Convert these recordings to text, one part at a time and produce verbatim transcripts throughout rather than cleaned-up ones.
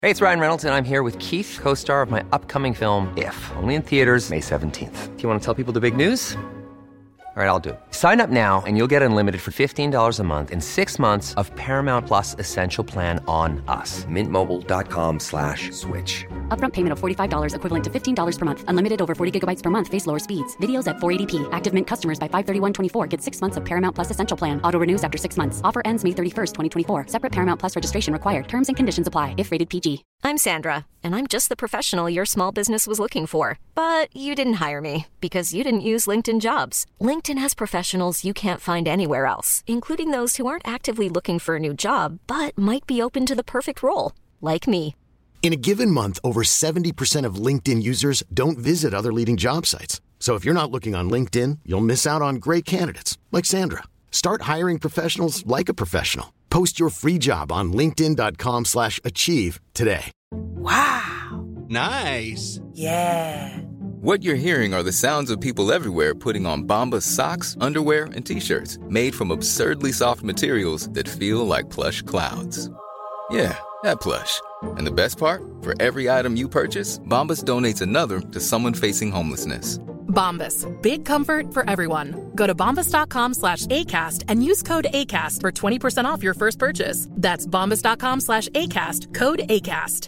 Hey, it's Ryan Reynolds, and I'm here with Keith, co-star of my upcoming film, If, only in theaters May seventeenth. Do you want to tell people the big news? All right, I'll do it. Sign up now and you'll get unlimited for fifteen dollars a month and six months of Paramount Plus Essential Plan on us. Mint Mobile dot com slash switch. Upfront payment of forty-five dollars equivalent to fifteen dollars per month. Unlimited over forty gigabytes per month. Face lower speeds. Videos at four eighty p. Active Mint customers by five thirty-one twenty-four get six months of Paramount Plus Essential Plan. Auto renews after six months. Offer ends May thirty-first, twenty twenty-four. Separate Paramount Plus registration required. Terms and conditions apply if rated P G. I'm Sandra, and I'm just the professional your small business was looking for. But you didn't hire me because you didn't use LinkedIn Jobs. LinkedIn has professionals you can't find anywhere else, including those who aren't actively looking for a new job, but might be open to the perfect role, like me. In a given month, over seventy percent of LinkedIn users don't visit other leading job sites. So if you're not looking on LinkedIn, you'll miss out on great candidates like Sandra. Start hiring professionals like a professional. Post your free job on linkedin dot com slash achieve today. Wow. Nice. Yeah. What you're hearing are the sounds of people everywhere putting on Bombas socks, underwear, and T-shirts made from absurdly soft materials that feel like plush clouds. Yeah, that plush. And the best part? For every item you purchase, Bombas donates another to someone facing homelessness. Bombas. Big comfort for everyone. Go to bombas dot com slash ACAST and use code ACAST for twenty percent off your first purchase. That's bombas dot com slash ACAST. Code ACAST.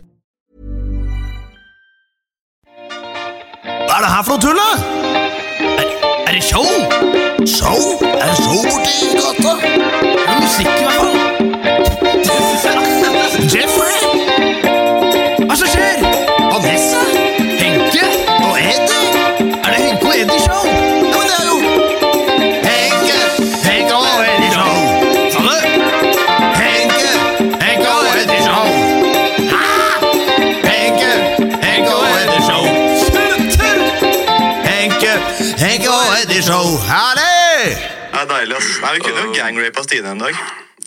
Hva er det her for noe tull, da? Er, er det show? Show? Er det show borte i gata? Er det musikk i hvert fall? Jeffrey? Hva som skjer? Vanessa? Henke? Og Eddie? Er det Henke og Eddie show? Ja, men det er jo Henke, Henke og Eddie show. Sa du? Henke, Henke og Eddie show. Hæ? Henke, Henke og Eddie show. Henke og Eddie show. Herlig! Det er deilig, ass. Nei, vi kunne jo gangrape av Stine en dag.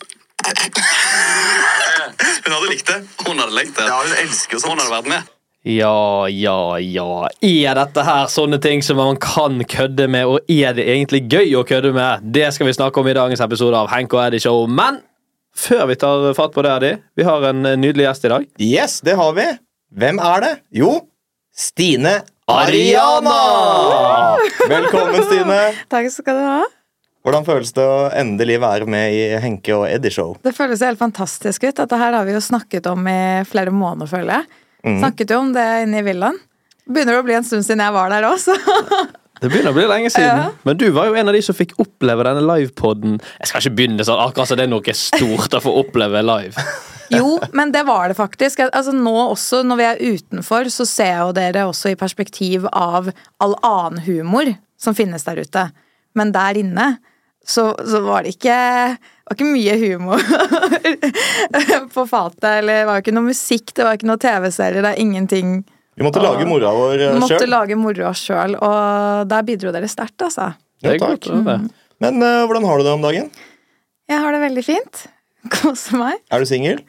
Hun hadde likt det. Hun hadde likt det. Ja, hun elsker jo sånt. Hun hadde vært med. Ja, ja, ja. Er dette her sånne ting som man kan kødde med, og er det egentlig gøy å kødde med? Det skal vi snakke om i dagens episode av Henke og Eddie show. Men før vi tar fatt på det, Eddie, vi har en nydelig gjest i dag. Yes, det har vi. Hvem er det? Jo, Stine Ariana! Velkommen, Stine. Takk skal du ha. Hvordan føles det å endelig være med i Henke og Eddie show? Det føles helt fantastisk ut. Dette her har vi jo snakket om i flere måneder, føler jeg. Mm. Snakket jo om det inne i villaen. Begynner det å bli en stund siden jeg var der også. Det begynner å bli lenge siden. Ja. Men du var jo en av de som fikk oppleve denne livepodden. Jeg skal ikke begynne sånn, akkurat så det er noe stort å få oppleve live. Jo, men det var det faktisk. Altså nå også, når vi er utenfor, så ser jeg jo dere også i perspektiv av all annen humor som finnes der ute. Men der inne, så, så var det ikke, var ikke mye humor på fatet, eller det var ikke noe musikk, det var ikke noe tv-serier, det er ingenting. Vi måtte lage mora vår selv. Vi måtte lage mora selv, og der bidro dere sterkt, altså. Ja, takk. Mm. Men uh, hvordan har du det om dagen? Jeg har det veldig fint. Kose meg. Er du single?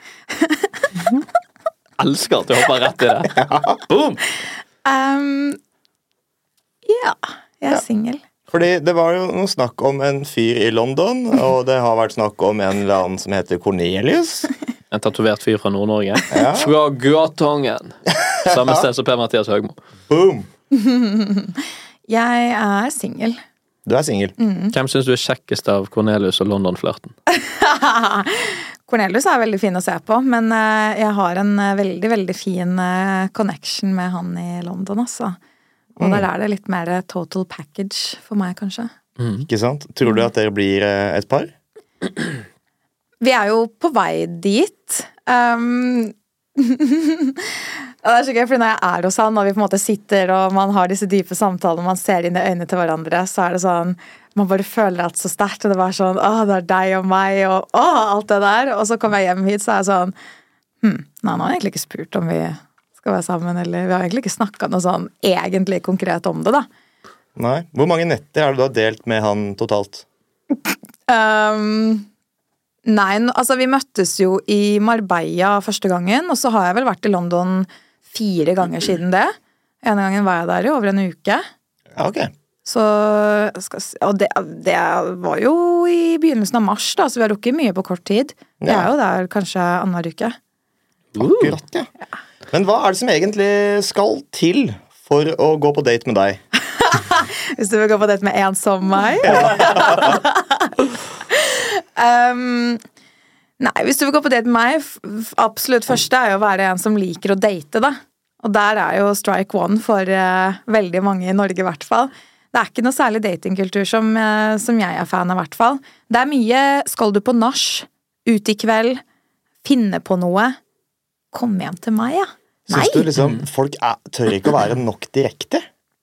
Elsker at du hopper rett i det. Ja. Boom! Um, ja, jeg er ja. single. Fordi det var jo noe snakk om en fyr i London, og det har vært snakk om en eller annen som heter Cornelius. En tatovert fyr fra Nord-Norge. Ja. Fra Gatongen. Samme sted som Per-Mathias Høgmo. Boom! Jeg er single. Du er single. Mm. Hvem synes du er kjekkest av Cornelius og London-flørten? Cornelius er veldig fin å se på, men jeg har en veldig, veldig fin connection med han i London, altså. Og der er det litt mer total package for meg, kanskje. Mm. Ikke sant? Tror du at dere blir et par? Vi er jo på vei dit. Um, det er så gøy, fordi når jeg er hos han, og vi på en måte sitter, og man har disse dype samtalene, og man ser inn i øynene til hverandre, så er det sånn, man bare føler alt så sterkt, og det var sånn, åh, det er deg og meg, og åh, alt det der. Og så kommer jeg hjem hit, så er jeg sånn, hm, nei, nå har jeg egentlig ikke spurt om vi skal være sammen, eller vi har egentlig ikke snakket noe sånn egentlig konkret om det, da. Nei. Hvor mange netter har du da delt med han totalt? Um, nei, altså vi møttes jo i Marbella første gangen, og så har jeg vel vært i London fire ganger siden det. En gang var jeg der i over en uke. Ja, ok. Så, og det, det var jo i begynnelsen av mars, da, så vi har rukket mye på kort tid. Vi er jo der kanskje annenhver uke. Akkurat, ja. Men hva er det som egentlig skal til for å gå på date med deg? Hvis du vil gå på date med en som meg? um, nei, hvis du vil gå på date med meg, f- absolutt første er jo å være en som liker å date, da. Og der er jo strike one for uh, veldig mange i Norge, i hvert fall. Det er ikke noe særlig datingkultur som, uh, som jeg er fan av, i hvert fall. Det er mye, skal du på nach, ut i kveld, finne på noe, kom hjem til meg, ja. Nei. Synes du liksom, folk er, tør ikke å være nok direkte?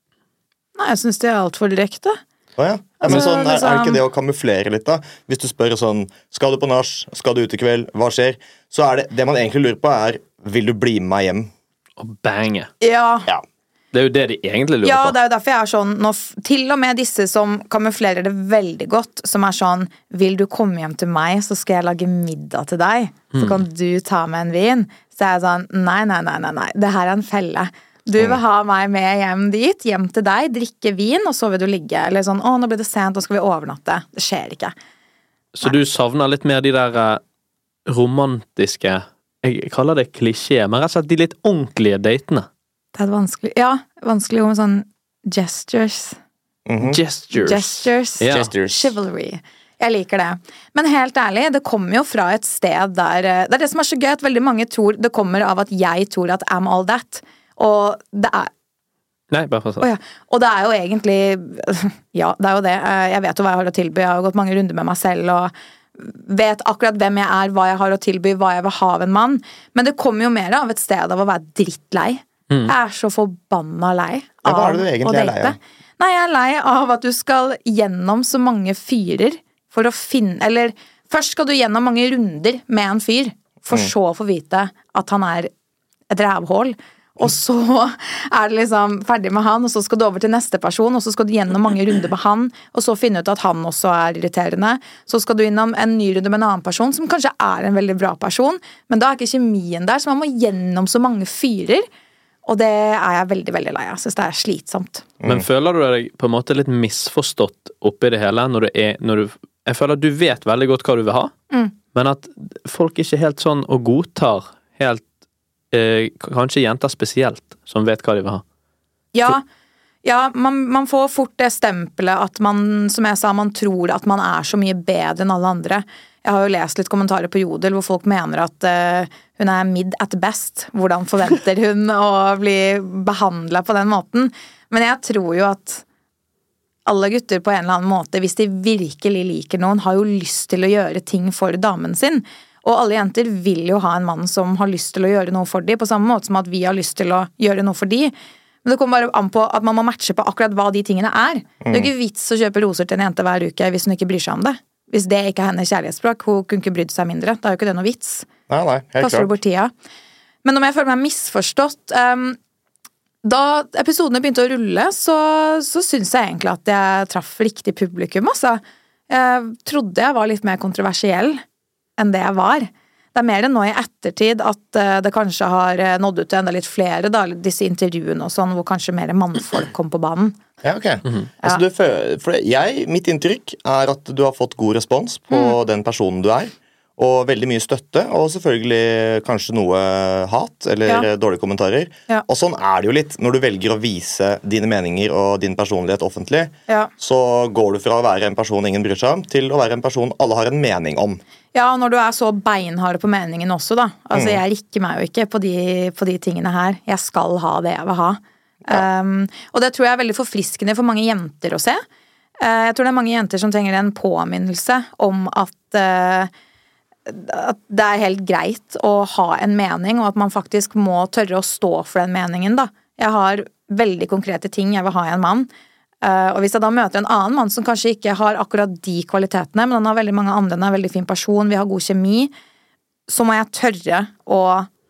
Nei, jeg synes det er alt for direkte. Å ja. Ja, men Altså, sånn, er, er det liksom- ikke det å kamuflere litt da? Hvis du spør sånn, skal du på nach, skal du ut i kveld, hva skjer? Så er det, det man egentlig lurer på er, vil du bli med meg hjem? Og bange. Ja. Ja. Det er jo det de egentlig lurer Ja, på. det er jo derfor jeg er sånn når, f- til og med disse som kamuflerer det veldig godt, som er sånn, vil du komme hjem til meg, så skal jeg lage middag til deg, så Mm. kan du ta med en vin. Så er jeg sånn, nei, nei, nei, nei, nei, det her er en felle. Du vil ha meg med hjem dit, hjem til deg, drikke vin, og så vil du ligge. Eller sånn, å, nå blir det sent, nå skal vi overnatte. Det skjer ikke. Så du savner litt mer de der eh, romantiske, jeg kaller det klisjé, men rett og slett de litt ordentlige datene. Det er vanskelig, ja, vanskelig ord med sånn gestures. Mhm. Gestures. Gestures. Ja. Gestures. Chivalry. Jeg liker det. Men helt ærlig, det kommer jo fra et sted der eh, det er det som er så gøy, at veldig mange tror det kommer av at jeg tror at I'm all that. Og det er Nei, bare for å Å ja. Og det er jo egentlig Ja, det er jo det. Eh, Jeg vet jo hva jeg har å tilby. Jeg har jo gått mange runder med meg selv og vet akkurat hvem jeg er, hva jeg har å tilby, hva jeg vil ha av en mann. Men det kommer jo mer av et sted av å være drittlei. Mm. Jeg er så forbanna lei Ja, hva av er det du å egentlig er lei date. av? Nei, jeg er lei av at du skal gjennom så mange fyrer for å finne Eller først skal du gjennom mange runder med en fyr, for Mm. så å få vite at han er et rævhål. Og så er det liksom ferdig med han, og så skal du over til neste person, og så skal du gjennom mange runder med han, og så finne ut at han også er irriterende. Så skal du innom en ny runde med en annen person, som kanskje er en veldig bra person, men da er ikke kjemien der, så man må gjennom så mange fyrer. Og det er jeg veldig, veldig lei av. Jeg synes det er slitsomt. Men føler du deg på en måte litt misforstått oppi det hele når du er når du, Jeg føler at du vet veldig godt hva du vil ha, Mm. men at folk ikke helt sånn og godtar helt eh, kanskje jenter spesielt som vet hva de vil ha. Ja, ja man, man får fort det stempelet at man, som jeg sa, man tror at man er så mye bedre enn alle andre. Jeg har jo lest litt kommentarer på Jodel hvor folk mener at uh, hun er mid at best. Hvordan forventer hun å bli behandlet på den måten? Men jeg tror jo at alle gutter på en eller annen måte, hvis de virkelig liker noen, har jo lyst til å gjøre ting for damen sin. Og alle jenter vil jo ha en mann som har lyst til å gjøre noe for dem, på samme måte som at vi har lyst til å gjøre noe for dem. Men det kommer bare an på at man må matche på akkurat hva de tingene er. Det er jo ikke vits å kjøpe roser til en jente hver uke hvis hun ikke bryr seg om det. Hvis det ikke er hennes kjærlighetsspråk, hun kunne ikke brydd seg mindre. Da er jo ikke det noe vits. Nei, nei, helt Kaster du klart. bort tida. Men om jeg føler meg misforstått um, da episodene begynte å rulle, så, så synes jeg egentlig at jeg traff riktig publikum, altså. Jeg trodde jeg var litt mer kontroversiell enn det jeg var. Det er mer enn nå i ettertid at uh, det kanskje har uh, nådd ut til enda litt flere, da, disse intervjuene og sånn, hvor kanskje mer mannfolk kom på banen. Ja, ok. Altså, du, fø- for jeg, mitt inntrykk er at du har fått god respons på den personen du er, og veldig mye støtte, og selvfølgelig kanskje noe hat, eller Ja. dårlige kommentarer. Ja. Og sånn er det jo litt når du velger å vise dine meninger og din personlighet offentlig, Ja. så går du fra å være en person ingen bryr seg om, til å være en person alle har en mening om. Ja, og når du er så beinhard på meningen også, da. Altså, Mm. jeg rikker meg jo ikke på de, på de tingene her. Jeg skal ha det jeg vil ha. Um, og det tror jeg er veldig forfriskende for mange jenter å se. Uh, jeg tror det er mange jenter som trenger en påminnelse om at, uh, at det er helt greit å ha en mening, og at man faktisk må tørre å stå for den meningen, da. Jeg har veldig konkrete ting jeg vil ha i en mann. Uh, og hvis jeg da møter en annen mann som kanskje ikke har akkurat de kvalitetene, men han har veldig mange andre, han er en veldig fin person, vi har god kjemi, så må jeg tørre å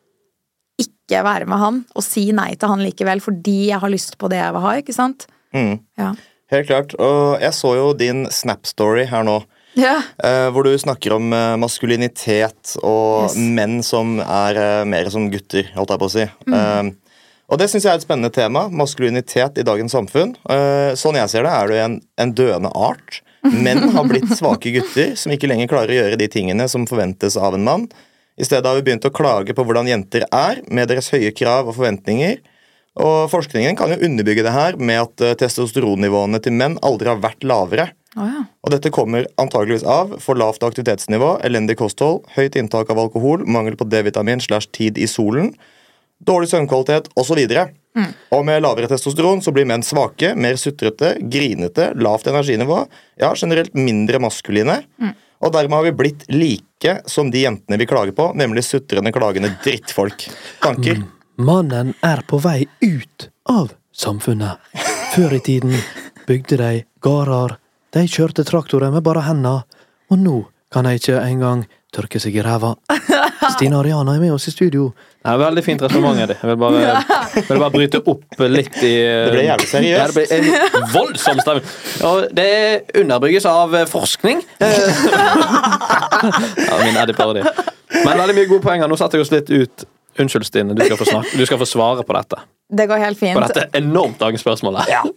ikke være med han og si nei til han likevel, fordi jeg har lyst på det jeg vil ha, ikke sant? Mm. Ja. Helt klart. Og jeg så jo din Snap-story her nå, Ja. eh, hvor du snakker om eh, maskulinitet og Yes. menn som er eh, mer som gutter, holdt jeg på å si. Mm. Eh, og det synes jeg er et spennende tema, maskulinitet i dagens samfunn. Eh, sånn jeg ser det, er du en, en døende art. Menn har blitt svake gutter som ikke lenger klarer å gjøre de tingene som forventes av en mann. I stedet har vi begynt å klage på hvordan jenter er, med deres høye krav og forventninger. Og forskningen kan jo underbygge det her med at uh, testosteronnivåene til menn aldri har vært lavere. Oh, ja. Og dette kommer antageligvis av for lavt aktivitetsnivå, elendig kosthold, høyt inntak av alkohol, mangel på D-vitamin slash tid i solen, dårlig søvnkvalitet og så videre. Mm. Og med lavere testosteron så blir menn svake, mer sutrete, grinete, lavt energinivå, ja, generelt mindre maskuline. Mm. Og dermed har vi blitt like som de jentene vi klager på, nemlig sutrende, klagende drittfolk. Tanker? Mm. Mannen er på vei ut av samfunnet. Før i tiden bygde de gårder, de kjørte traktorer med bare hendene, og nå kan de ikke engang tørke seg i ræva. Stina Ariana er med oss i studio. Det er veldig fint resonnement, Eddie. Jeg vil bare, jeg vil bare bryte opp litt i... Det ble jævlig seriøst. Ja, det ble en voldsom stemme. Og det underbygges av forskning. Ja, min Eddie-parodi. Men veldig mye gode poenger. Nå setter jeg oss litt ut. Unnskyld, Stine. Du skal få snakke. Du skal få svare på dette. Det går helt fint. På dette enormt dagens spørsmålet. Ja.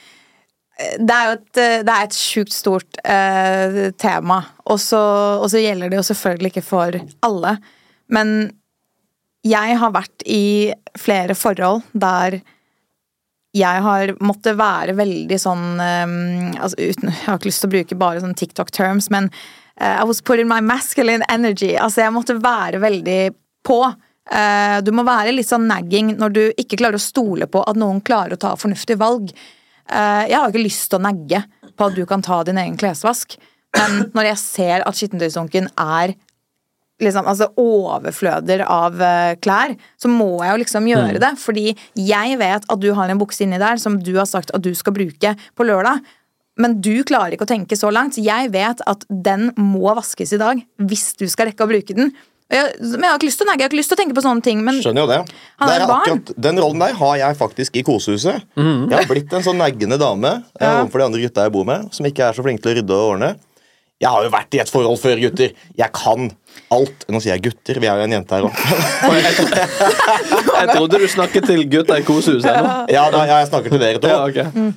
Det er jo et, det er et sjukt stort eh, tema, og så, og så gjelder det jo selvfølgelig ikke for alle. Men jeg har vært i flere forhold der jeg har måttet være veldig sånn, um, altså uten, jeg har ikke lyst til å bruke bare sånn TikTok-terms, men uh, I was put in my masculine energy. Altså jeg måtte være veldig på. Uh, du må være litt sånn nagging når du ikke klarer å stole på at noen klarer å ta fornuftige valg. Uh, jeg har ikke lyst til å negge på at du kan ta din egen klesvask, men når jeg ser at skittentøysdunken er liksom, altså overfløder av uh, klær, så må jeg jo liksom gjøre det, fordi jeg vet at du har en bukse inni der som du har sagt at du skal bruke på lørdag, men du klarer ikke å tenke så langt, så jeg vet at den må vaskes i dag hvis du skal rekke å bruke den. Jeg, men jeg har ikke lyst til å negge, jeg har ikke lyst til å tenke på sånne ting, men skjønner jo det. Han er det er barn. akkurat, den rollen der har jeg faktisk i kosehuset. Mm. Jeg har blitt en sånn neggende dame ja. overfor de andre gutta jeg bor med, som ikke er så flink til å rydde og ordne. Jeg har jo vært i et forhold før, gutter. Jeg kan alt. Nå sier jeg gutter, vi er jo en jente her også. Jeg trodde du snakket til gutta i kosehuset nå. Ja, da, jeg snakker til dere to. Ja, okay. mm.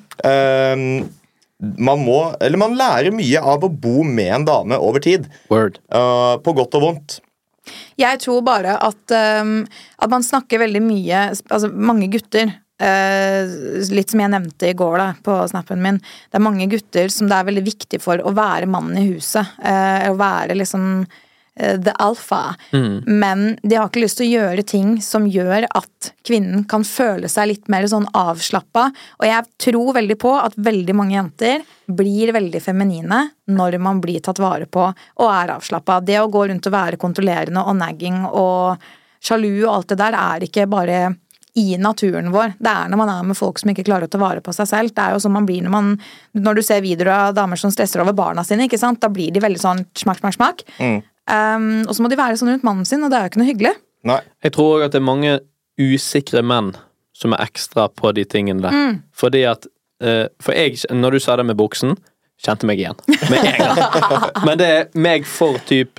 um, man må, eller man lærer mye av å bo med en dame over tid. Word. Uh, på godt og vondt. Jeg tror bare at, um, at man snakker veldig mye, altså mange gutter, uh, litt som jeg nevnte i går da, på snappen min, det er mange gutter som det er veldig viktig for å være mannen i huset, uh, å være liksom uh, the alpha, mm. men de har ikke lyst til å gjøre ting som gjør at kvinnen kan føle seg litt mer sånn avslappet, og jeg tror veldig på at veldig mange jenter blir veldig feminine når man blir tatt vare på og er avslappet. Det å gå rundt og være kontrollerende og nagging og sjalu og alt det der er ikke bare i naturen vår. Det er når man er med folk som ikke klarer å ta vare på seg selv. Det er jo sånn man blir når man, når du ser videoer av damer som stresser over barna sine, ikke sant? Da blir de veldig sånn smakk, smakk, smakk. Mm. Um, og så må de være sånn rundt mannen sin, og det er jo ikke noe hyggelig. Nei. Jeg tror også at det er mange usikre menn som er ekstra på de tingene der. Mm. Fordi at Uh, for jeg, når du sa det med buksen, kjente meg igjen med en gang. Men det er meg for typ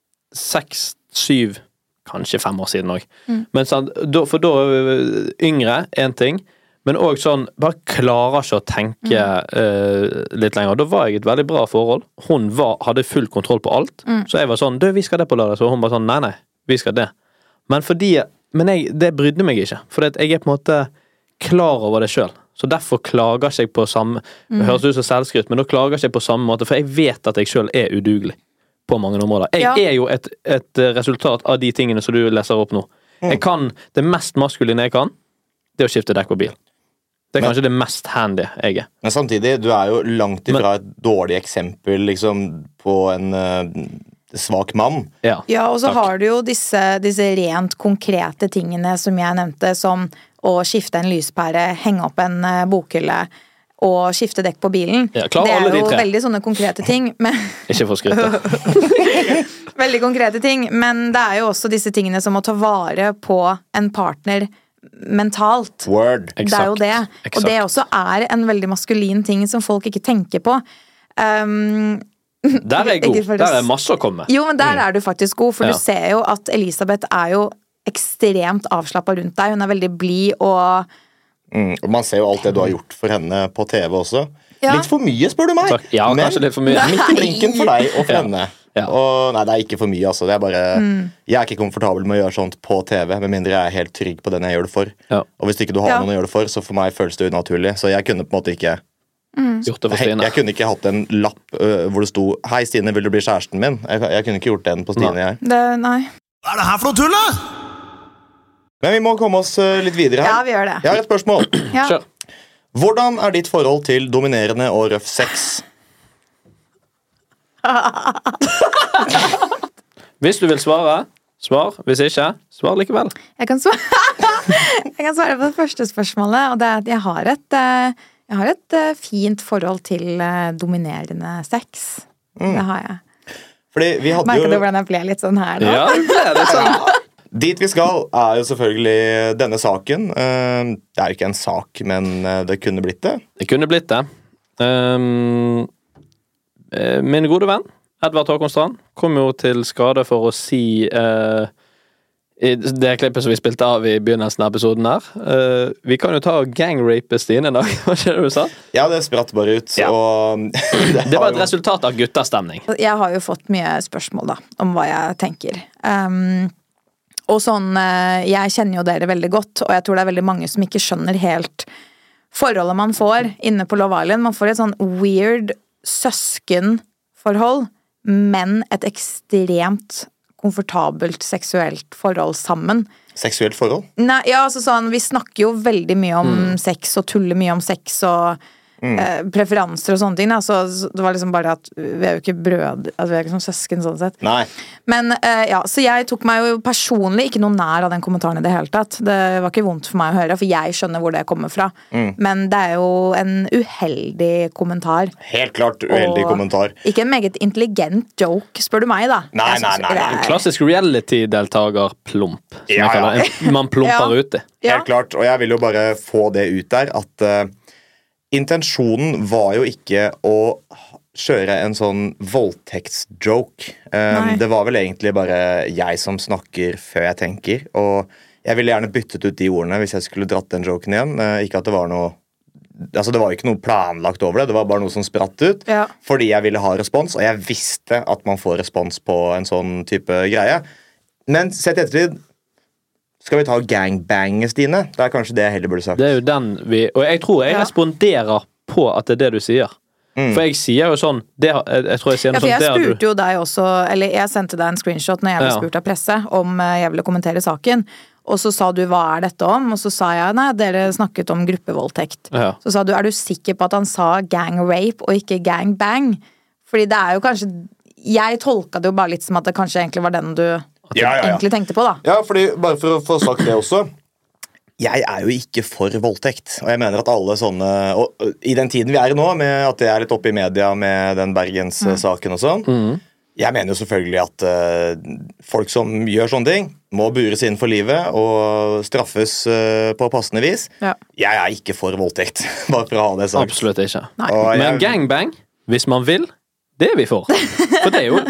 seks, syv, kanskje fem år siden også. Mm. Men sånn, da, for da yngre, en ting, men også sånn, bare klarer ikke å tenke mm. uh, litt lenger. Da var jeg i et veldig bra forhold. Hun var, hadde full kontroll på alt. Mm. Så jeg var sånn, du, vi skal det på lørdag. Så hun var sånn, nei, nei, vi skal det. Men fordi, men jeg, det brydde meg ikke. For jeg er på en måte klar over det selv. Så derfor klager jeg på samme, det høres ut som selvskryt, men da klager jeg på samme måte, for jeg vet at jeg selv er udugelig på mange områder. Jeg ja. er jo et, et resultat av de tingene som du leser opp nå. Mm. Jeg kan, det mest maskuline jeg kan, det er å skifte dekk på bil. Det er men, kanskje det mest handy jeg er. Men samtidig, du er jo langt ifra men, et dårlig eksempel liksom, på en uh, svak mann. Ja, ja og så Takk. har du jo disse, disse rent konkrete tingene som jeg nevnte, som å skifte en lyspære, henge opp en uh, bokhylle og skifte dekk på bilen. Ja, det er jo veldig sånne konkrete ting. Men ikke for skryte. Veldig konkrete ting, men det er jo også disse tingene som å ta vare på en partner mentalt. Word. Det er jo det. Exakt. Og det også er en veldig maskulin ting som folk ikke tenker på. Um, der er jeg god. Der er masse å komme. Jo, men der mm. er du faktisk god, for ja. du ser jo at Elisabeth er jo ekstremt avslappet rundt deg. Hun er veldig blid og mm, man ser jo alt det du har gjort for henne på T V også. Ja. Litt for mye, spør du meg. Takk. Ja, men kanskje litt for mye. Midt i blinken for deg og for ja. henne. Ja. Og nei, det er ikke for mye, altså. Det er bare, mm. Jeg er ikke komfortabel med å gjøre sånt på T V, med mindre jeg er helt trygg på den jeg gjør det for. Ja. Og hvis ikke du har Ja. noen å gjøre det for, så for meg føles det unaturlig. Så jeg kunne på en måte ikke Mm. Gjort det for jeg, Stine. jeg kunne ikke hatt en lapp øh, hvor det sto Hei, Stine, vil du bli kjæresten min? Jeg, jeg kunne ikke gjort den på Stine, Nei. jeg. Det, nei. Hva er det her for noe tull, da? Men vi må komme oss øh, litt videre her. Ja, vi gjør det. Jeg har et spørsmål. Ja. Kjør. Hvordan er ditt forhold til dominerende og røff sex? Hvis du vil svare, svar. Hvis ikke, svar likevel. Jeg kan svare, jeg kan svare på det første spørsmålet, og det er at jeg har et, eh, jeg har et eh, fint forhold til eh, dominerende sex. Mm. Det har jeg. Fordi vi hadde Merker du jo hvordan jeg ble litt sånn her nå? Ja, det ble det sånn. Dit vi skal, er jo selvfølgelig denne saken. Eh, Det er ikke en sak, men eh, det kunne blitt det. Det kunne blitt det. Um, eh, min gode venn, Edvard Håkon Strand, kom jo til skade for å si uh, i det klippet som vi spilte av i begynnelsen av episoden her. Uh, vi kan jo ta gangrape Stine en dag, hva skjer det du sa? Ja, det spratt bare ut, Ja. og Det har var et jo- resultat av guttastemning. Jeg har jo fått mye spørsmål da, om hva jeg tenker. Um, og sånn, eh, jeg kjenner jo dere veldig godt, og jeg tror det er veldig mange som ikke skjønner helt forholdet man får inne på Love Island. Man får et sånn weird søskenforhold, men et ekstremt komfortabelt seksuelt forhold sammen. Seksuelt forhold? Nei, ja, altså sånn, vi snakker jo veldig mye om Mm. sex og tuller mye om sex og Mm. eh, preferanser og sånne ting. Da. Så, så det var liksom bare at vi er jo ikke brød, altså vi er ikke som søsken sånn sett. Nei. Men eh, ja, så jeg tok meg jo personlig ikke noe nær av den kommentaren i det hele tatt. Det var ikke vondt for meg å høre, for jeg skjønner hvor det kommer fra. Mm. Men det er jo en uheldig kommentar. Helt klart uheldig Og kommentar. Ikke en meget intelligent joke, spør du meg, da. Nei, Jeg nei, synes nei, ikke det nei. er- Klassisk reality-deltager plump, som Ja, jeg kaller ja. det. En- Man plumper Ja. uti. Ja. Helt klart, og jeg vil jo bare få det ut der at uh, intensjonen var jo ikke å kjøre en sånn voldtektsjoke. Um, Nei. det var vel egentlig bare jeg som snakker før jeg tenker, og jeg ville gjerne byttet ut de ordene hvis jeg skulle dratt den joken igjen. Uh, ikke at det var noe Altså, det var jo ikke noe planlagt over det, det var bare noe som spratt ut. Ja. Fordi jeg ville ha respons, og jeg visste at man får respons på en sånn type greie. Men sett i ettertid, skal vi ta gangbange, Stine? Det er kanskje det jeg heller burde sagt. Det er jo den vi Og jeg tror jeg Ja. responderer på at det er det du sier. Mm. For jeg sier jo sånn det, har- jeg, jeg tror jeg sier Ja, noe for sånt jeg det har du- spurte jo deg også, eller jeg sendte deg en screenshot når jeg ble Ja. spurt av presse om eh, jeg ville kommentere saken, og så sa du hva er dette om, og så sa jeg nei, dere snakket om gruppevoldtekt. Ja. Så sa du er du sikker på at han sa gang rape og ikke gang bang? Fordi det er jo kanskje, jeg tolka det jo bare litt som at det kanskje egentlig var den du Ja, ja, ja. egentlig tenkte på da. Ja, fordi, bare for å få sagt det også, jeg er jo ikke for voldtekt, og jeg mener at alle sånne, og og i den tiden vi er i nå, med at det er litt oppe i media med den Bergens-saken og sånn, jeg mener jo selvfølgelig at eh, folk som gjør sånne ting, må bures inn for livet og straffes eh, på passende vis. Ja. Jeg er ikke for voldtekt, bare for å ha det sagt. Absolutt ikke. Nei. Og Men jeg- gangbang, hvis man vil, det er vi for. For det er jo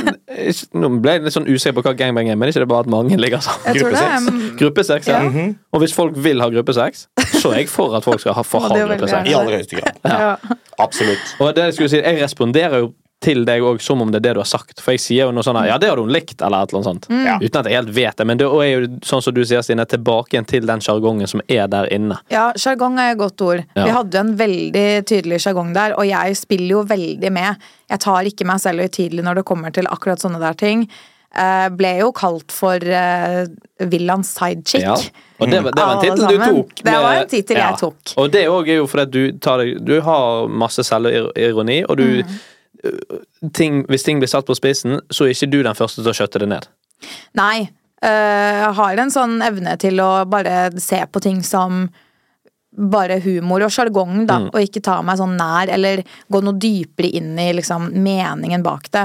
Nå ble jeg litt sånn usikker på hva gangbang er, men ikke det er bare at mange ligger sammen. Jeg tror det er, Gruppesex. Gruppesex, ja. Ja. Og hvis folk vil ha gruppesex, så er jeg for at folk skal ha, få Å, ha det er veldig gruppesex. I aller høyeste grad. ja. Absolutt. Og det jeg skulle si, jeg responderer jo til deg også som om det er det du har sagt. For jeg sier jo noe sånn her, ja, det har hun likt, eller et eller annet sånt. Ja. Uten at jeg helt vet det. Men det er jo sånn som du sier, Stine, tilbake igjen til den sjargongen som er der inne. Ja, sjargong er et godt ord. Ja. Vi hadde jo en veldig tydelig sjargong der, og jeg spiller jo veldig med. Jeg tar ikke meg selv høytidelig når det kommer til akkurat sånne der ting. Eh, ble jo kalt for uh, Villains sidechick. Ja. Og det, var- det var en Alle tittel du sammen. tok. Det var med- en tittel jeg tok. Og det også er jo fordi at du, tar deg, du har masse selvironi, og du ting, hvis ting blir satt på spissen, så er ikke du den første til å skjøtte det ned. Nei. eh, jeg har en sånn evne til å bare se på ting som bare humor og sjargong, da, og ikke ta meg sånn nær, eller gå noe dypere inn i liksom meningen bak det.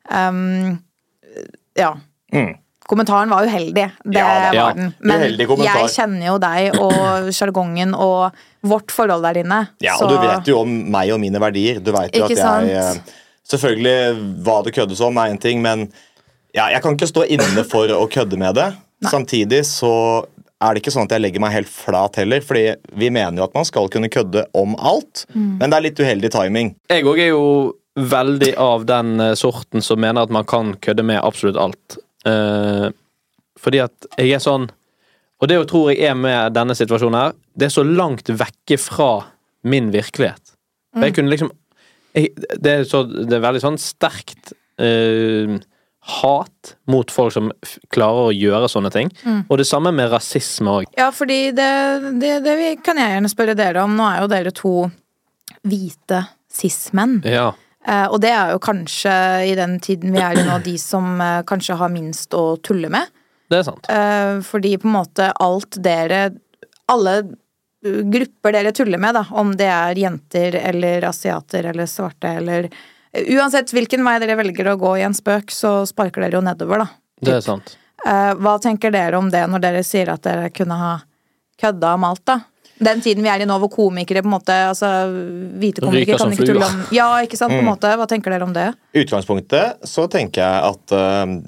Um, ja. Mm. Kommentaren var uheldig, det Ja, ja. var den. Men Uheldig kommentar. jeg kjenner jo deg og sjargongen og vårt forhold der inne. Ja, så- og du vet jo om meg og mine verdier. Du vet jo Ikke at jeg sant? eh, Selvfølgelig, hva det køddes om er en ting, men ja, jeg kan ikke stå inne for å kødde med det. Samtidig så er det ikke sånn at jeg legger meg helt flat heller, fordi vi mener jo at man skal kunne kødde om alt, men det er litt uheldig timing. Jeg også er jo veldig av den eh, sorten som mener at man kan kødde med absolutt alt. Eh, fordi at jeg er sånn, og det jo tror jeg er med denne situasjonen her, det er så langt vekke fra min virkelighet. For jeg kunne liksom, jeg, det, er så, det er veldig sånn sterkt eh, hat mot folk som f- klarer å gjøre sånne ting. Mm. Og det samme med rasisme også. Ja, fordi det, det, det kan jeg gjerne spørre dere om. Nå er jo dere to hvite cis-menn. Ja. Eh, og det er jo kanskje i den tiden vi er i nå, de som eh, kanskje har minst å tulle med. Det er sant. Eh, fordi på en måte alt dere, alle grupper dere tuller med, da, om det er jenter eller asiater eller svarte eller uansett hvilken vei dere velger å gå i en spøk, så sparker dere jo nedover, da. Det er sant. Uh, hva tenker dere om det når dere sier at dere kunne ha kødda om alt, da? Den tiden vi er i nå hvor komikere på en måte, altså hvite komikere kan ikke tulle om... Ja, ikke sant, på en måte. Hva tenker dere om det? Utgangspunktet så tenker jeg at uh,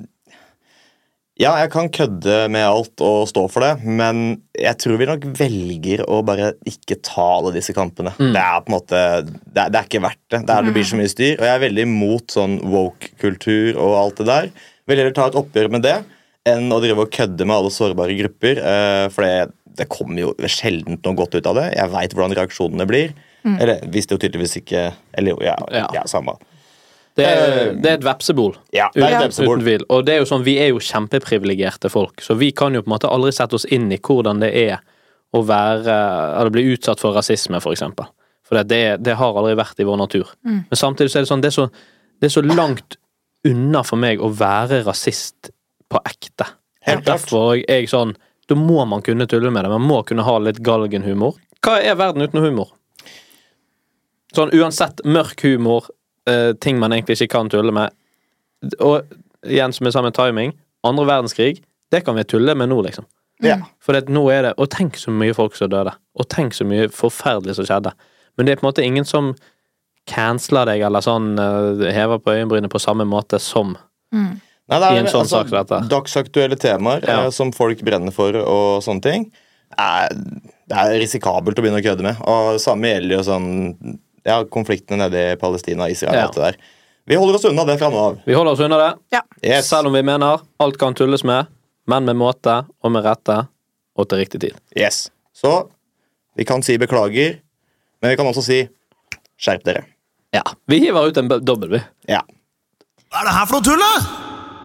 ja, jeg kan kødde med alt og stå for det, men jeg tror vi nok velger å bare ikke ta alle disse kampene. Mm. Det er på en måte, det er, det er ikke verdt det. Det, er, det blir så mye styr, og jeg er veldig imot sånn woke-kultur og alt det der. Vil heller ta et oppgjør med det, enn å drive og kødde med alle sårbare grupper, uh, for det, det kommer jo sjeldent noe godt ut av det. Jeg vet hvordan reaksjonene blir. Mm. Eller hvis det jo tydeligvis ikke, eller jo, ja, ja. ja samme. Det er, det er et vepsebol. Ja, det er et vepsebol. Uten tvil. Og det er jo sånn, vi er jo kjempeprivilegerte folk, så vi kan jo på en måte aldri sette oss inn i hvordan det er å være, eller bli utsatt for rasisme, for eksempel. For det, det har aldri vært i vår natur. Mm. Men samtidig så er det sånn, det er så, det er så langt unna for meg å være rasist på ekte. Helt derfor er jeg sånn, da må man kunne tulle med det, man må kunne ha litt galgenhumor. Hva er verden uten humor? Sånn, uansett mørk humor, ting man egentlig ikke kan tulle med. Og igjen som er sammen med timing, andre verdenskrig, det kan vi tulle med nå, liksom. Ja. For det, nå er det, og tenk så mye folk som døde, og tenk så mye forferdelig som skjedde. Men det er på en måte ingen som canceler deg, eller sånn, hever på øyenbrynet på samme måte som mm. Nei, det er, i en sånn altså, sak som dette. Dagsaktuelle temaer ja. eh, som folk brenner for og sånne ting, er, det er risikabelt å begynne å kødde med. Og samme gjelder jo sånn ja, konfliktene nede i Palestina og Israel og ja. alt det der. Vi holder oss unna det fra nå av. Vi holder oss unna det. Ja. Yes. Selv om vi mener alt kan tulles med, men med måte og med rette og til riktig tid. Yes. Så vi kan si beklager, men vi kan også si skjerp dere. Ja, vi hiver ut en dobbel, vi. Ja. Hva er det her for noe tull, da?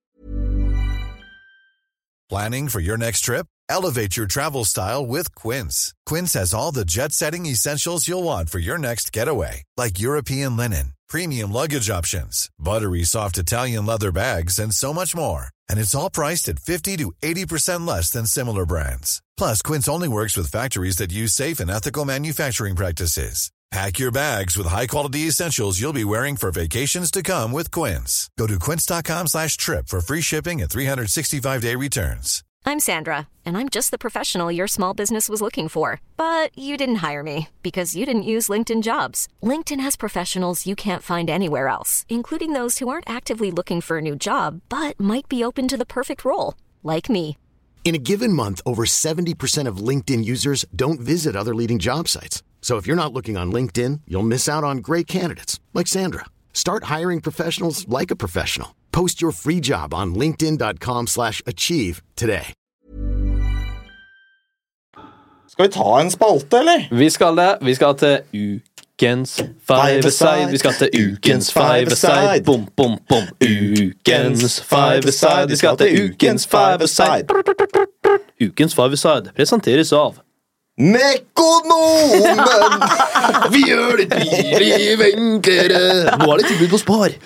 Planning for your next trip? Elevate your travel style with Quince. Quince has all the jet-setting essentials you'll want for your next getaway, like European linen, premium luggage options, buttery soft Italian leather bags, and so much more. And it's all priced at fifty to eighty percent less than similar brands. Plus, Quince only works with factories that use safe and ethical manufacturing practices. Pack your bags with high-quality essentials you'll be wearing for vacations to come with Quince. Go to quince.com slash trip for free shipping and three sixty-five day returns. I'm Sandra, and I'm just the professional your small business was looking for. But you didn't hire me, because you didn't use LinkedIn Jobs. LinkedIn has professionals you can't find anywhere else, including those who aren't actively looking for a new job, but might be open to the perfect role, like me. In a given month, over seventy percent of LinkedIn users don't visit other leading job sites. So if you're not looking on LinkedIn, you'll miss out on great candidates, like Sandra. Start hiring professionals like a professional. Post your free job on linkedin.com slash achieve today. Skal vi ta en spalte, eller? Vi skal det. Vi skal til ukens five-a-side. Vi skal til ukens five-a-side. Bom, bom, bom. Ukens five-a-side. Vi skal til ukens five-a-side. Ukens five-a-side presenteres av Mekonomen! Vi gjør ditt liv enklere. Nå er det tilbud på Spar.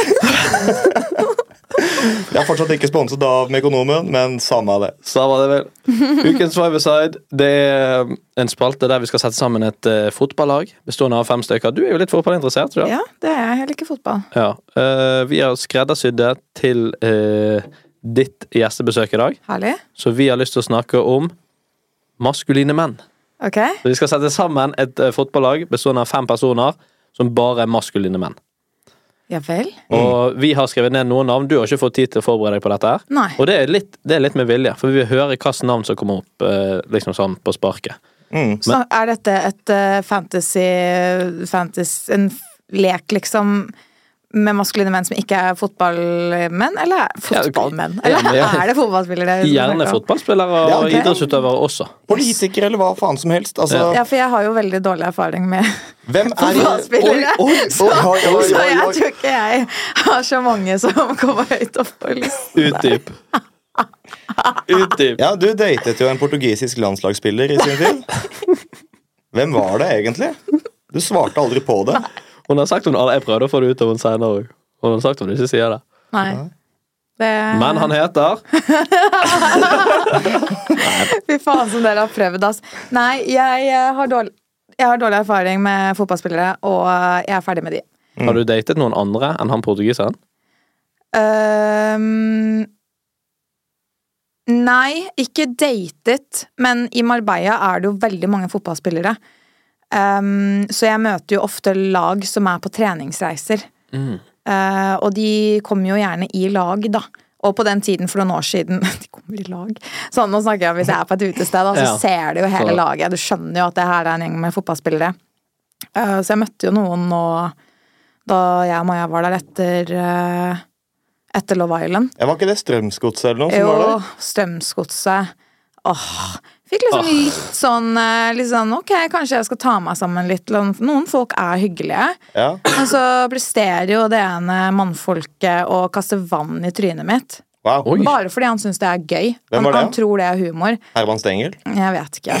Jeg er fortsatt ikke sponset av Mekonomen, men samme av det. Samme av det vel. Ukens five-a-side, det er en spalte der vi skal sette sammen et uh, fotballag bestående av fem stykker. Du er jo litt fotballinteressert, tror jeg. Ja, det er jeg. Jeg liker fotball. Ja. Uh, vi har skreddersydd det til uh, ditt gjestebesøk i dag. Herlig. Så vi har lyst til å snakke om maskuline menn. Ok. Så vi skal sette sammen et uh, fotballag bestående av fem personer som bare er maskuline menn. Ja vel. Og vi har skrevet ned noen navn. Du har ikke fått tid til å forberede deg på dette her. Nei. Og det er litt, det er litt med vilje, for vi vil høre hvilke navn som kommer opp uh, liksom sånn på sparket. Mm. Så er dette et uh, fantasy, fantasy en lek liksom med maskuline menn som ikke er fotballmenn, eller er fotballmenn? Ja, Eller ja, ja. er det fotballspillere? Gjerne fotballspillere og Ja, ok. idrettsutøvere også. Politikere eller hva faen som helst. Altså, Ja, for jeg har jo veldig dårlig erfaring med hvem er fotballspillere. Oi, oi, Så, oi, oi, oi, så oi, jeg oi. tror ikke jeg har så mange som kommer høyt opp på listen. Utdyp. Utdyp. Ja, du datet jo en portugisisk landslagsspiller i sin tid. Hvem var det egentlig? Du svarte aldri på det. Hun har sagt hun aldri, jeg prøvde å få det ut av henne senere også. Hun har sagt hun ikke sier det. Nei. Det... Men han heter Fy faen som dere har prøvd, ass. Nei, jeg, jeg, har dårlig, jeg har dårlig erfaring med fotballspillere, og jeg er ferdig med de. Mm. Har du datet noen andre enn han portugiseren? Um, nei, ikke datet, men i Marbella er det jo veldig mange fotballspillere. Um, så jeg møter jo ofte lag som er på treningsreiser. Mm. Uh, og de kommer jo gjerne i lag, da. Og på den tiden for noen år siden De kommer i lag. Sånn, nå snakker jeg hvis jeg er på et utested, da, så Ja. ser du jo hele Så- laget. Du skjønner jo at det her er en gjeng med fotballspillere. Uh, så jeg møtte jo noen nå da jeg og Maja var der etter uh, etter Love Island. Ja, var ikke det Strømsgodset eller noe som Jo, var der? Strømsgodset. Åh, fikk liksom litt sånn, eh, litt sånn, ok, kanskje jeg skal ta meg sammen litt. Noen folk er hyggelige, Ja. men så presterer jo det ene mannfolket å kaste vann i trynet mitt. Wow. Oi. Bare fordi han synes det er gøy. Hvem Han, var det? han tror det er humor. Herman Stengel? Jeg vet ikke.